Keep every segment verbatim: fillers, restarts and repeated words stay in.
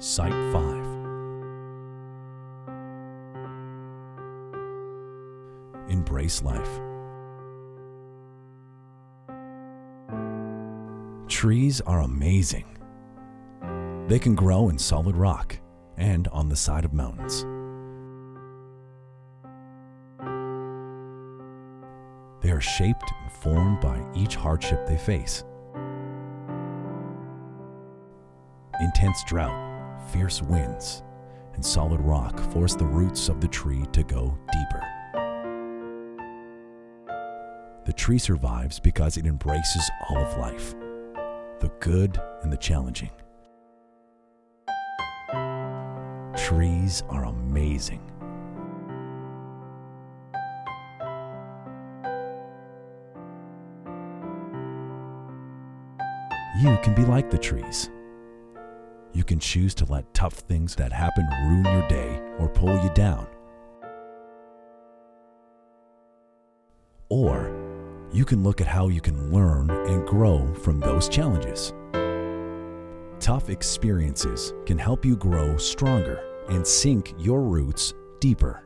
Site five. Embrace life. Trees are amazing. They can grow in solid rock and on the side of mountains. They are shaped and formed by each hardship they face. Intense drought, fierce winds, and solid rock force the roots of the tree to go deeper. The tree survives because it embraces all of life, the good and the challenging. Trees are amazing. You can be like the trees. You can choose to let tough things that happen ruin your day or pull you down. Or you can look at how you can learn and grow from those challenges. Tough experiences can help you grow stronger and sink your roots deeper.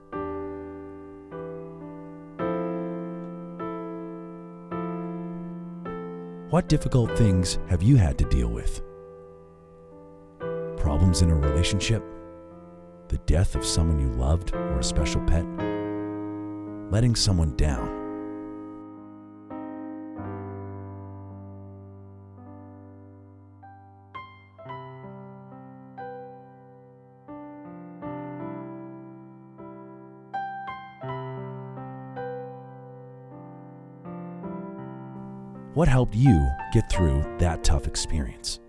What difficult things have you had to deal with? Problems in a relationship? The death of someone you loved or a special pet? Letting someone down? What helped you get through that tough experience?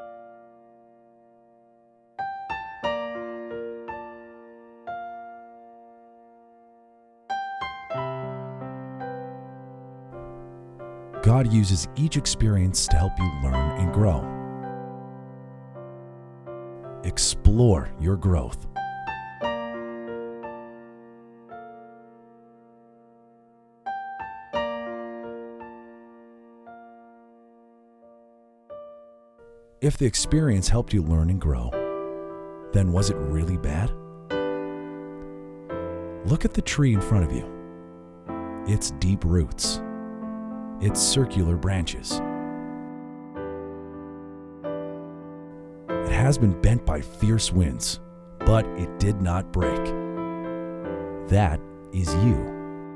God uses each experience to help you learn and grow. Explore your growth. If the experience helped you learn and grow, then was it really bad? Look at the tree in front of you. Its deep roots, its circular branches. It has been bent by fierce winds, but it did not break. That is you.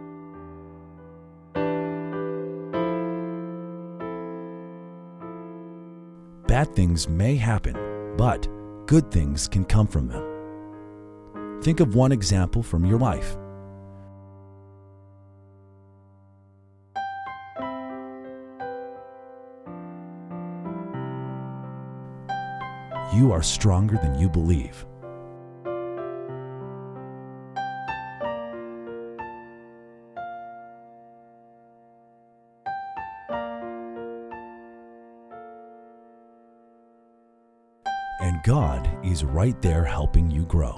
Bad things may happen, but good things can come from them. Think of one example from your life. You are stronger than you believe. And God is right there helping you grow.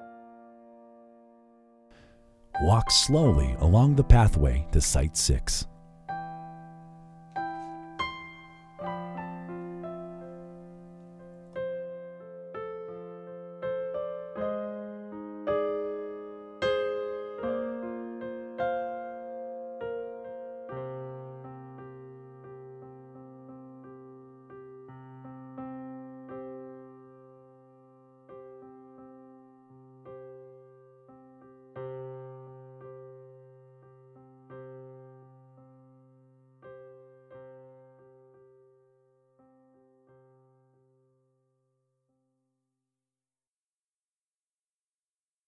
Walk slowly along the pathway to Site six.